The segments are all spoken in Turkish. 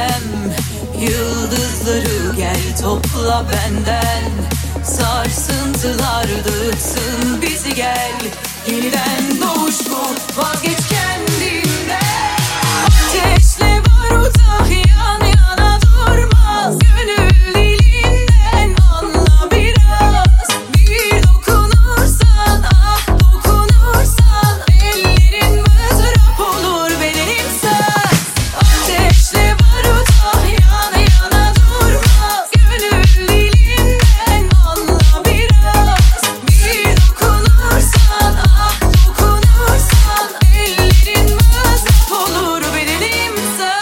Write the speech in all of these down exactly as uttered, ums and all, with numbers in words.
deprem. Yıldızları gel topla benden. Sarsıntılar dağıtsın bizi gel. Yeniden doğuş bu, vazgeç kendinden. Ateşle baruta yan yana durmaz. Gönül dilinden anla biraz. Bir dokunursan, ah dokunursan, ellerin mızrap olur bedenin saz. Ateşle baruta yan yana durmaz. Gönül dilinden anla biraz. Bir dokunursan, ah dokunursan, ellerin mızrap olur bedenin saz.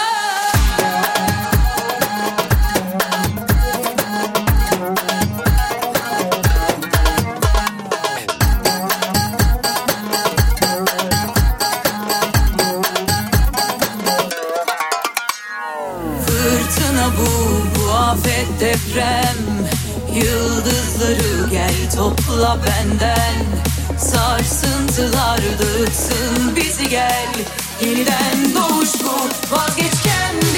Fırtına bu, bu afet deprem. Yıldızları gel topla benden. Sarsıntılar dağıtsın bizi gel. Yeniden doğuş bu, vazgeç kendinden.